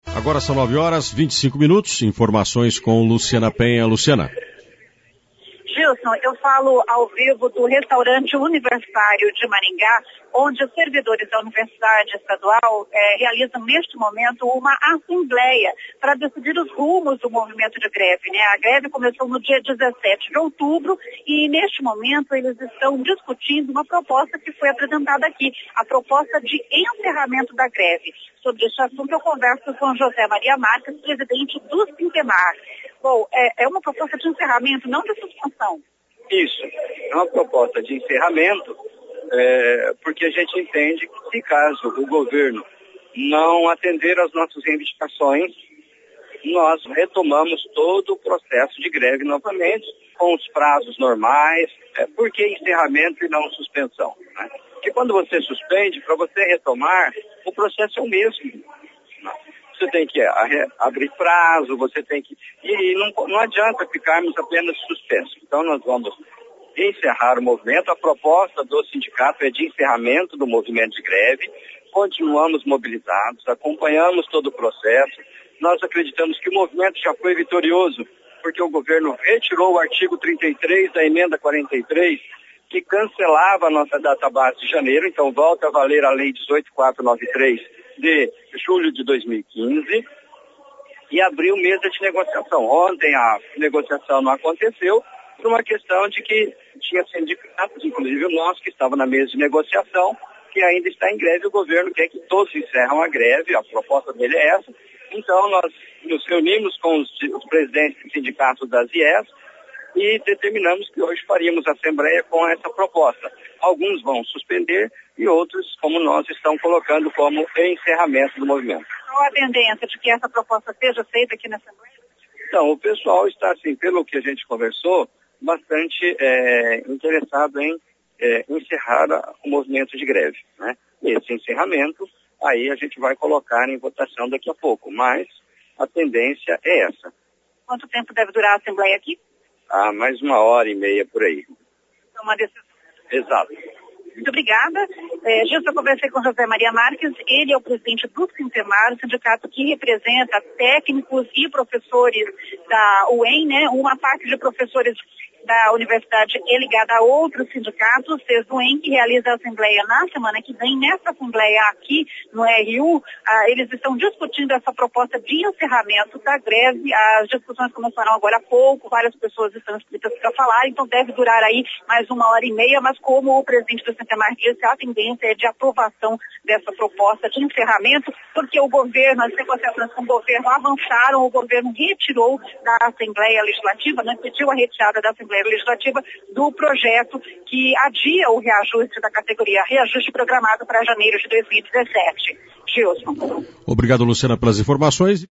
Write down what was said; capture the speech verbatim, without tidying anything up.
Agora são nove horas, vinte e cinco minutos, informações com Luciana Penha. Luciana. Gilson, eu falo ao vivo do restaurante universitário de Maringá, onde os servidores da Universidade Estadual eh, realizam neste momento uma assembleia para decidir os rumos do movimento de greve, né? A greve começou no dia dezessete de outubro e neste momento eles estão discutindo uma proposta que foi apresentada aqui, a proposta de encerramento da greve. Sobre este assunto eu converso com José Maria Marques, presidente do Sintemar. Bom, é, é uma proposta de encerramento, não de suspensão. Isso, é uma proposta de encerramento, é, porque a gente entende que, se caso o governo não atender às nossas reivindicações, nós retomamos todo o processo de greve novamente, com os prazos normais. É, por que encerramento e não suspensão? Né? Porque quando você suspende, para você retomar, o processo é o mesmo. Você tem que abrir prazo, você tem que... E não, não adianta ficarmos apenas suspensos. Então nós vamos encerrar o movimento. A proposta do sindicato é de encerramento do movimento de greve. Continuamos mobilizados, acompanhamos todo o processo. Nós acreditamos que o movimento já foi vitorioso, porque o governo retirou o artigo trinta e três da emenda quarenta e três, que cancelava a nossa database de janeiro. Então volta a valer a lei dezoito mil quatrocentos e noventa e três de julho de dois mil e quinze e abriu mesa de negociação. Ontem a negociação não aconteceu por uma questão de que tinha sindicatos, inclusive o nosso, que estava na mesa de negociação, que ainda está em greve. O governo quer que todos encerram a greve, a proposta dele é essa. Então nós nos reunimos com os, os presidentes dos sindicatos das I E S e determinamos que hoje faríamos assembleia com essa proposta. Alguns vão suspender e outros, como nós, estão colocando como encerramento do movimento. Qual a tendência de que essa proposta seja feita aqui na Assembleia? Então, o pessoal está, assim, pelo que a gente conversou, bastante é, interessado em é, encerrar a, o movimento de greve, né? Esse encerramento, aí a gente vai colocar em votação daqui a pouco, mas a tendência é essa. Quanto tempo deve durar a Assembleia aqui? Ah, mais uma hora e meia por aí. É uma decisão. Exato. Muito obrigada. É, Gilson, eu conversei com José Maria Marques, ele é o presidente do Sintemar, o sindicato que representa técnicos e professores da U E M, né? Uma parte de professores da universidade é ligada a outros sindicatos, o SESUEM, que realiza a assembleia na semana que vem. Nessa assembleia aqui no R U, ah, eles estão discutindo essa proposta de encerramento da greve. As discussões começaram agora há pouco, várias pessoas estão inscritas para falar, então deve durar aí mais uma hora e meia, mas como o presidente do Sintemar disse, a tendência é de aprovação dessa proposta de encerramento, porque o governo, as negociações com o governo avançaram, o governo retirou da Assembleia Legislativa, né, pediu a retirada da Assembleia Legislativa do projeto que adia o reajuste da categoria, reajuste programado para janeiro de dois mil e dezessete. Gilson. Obrigado, Luciana, pelas informações.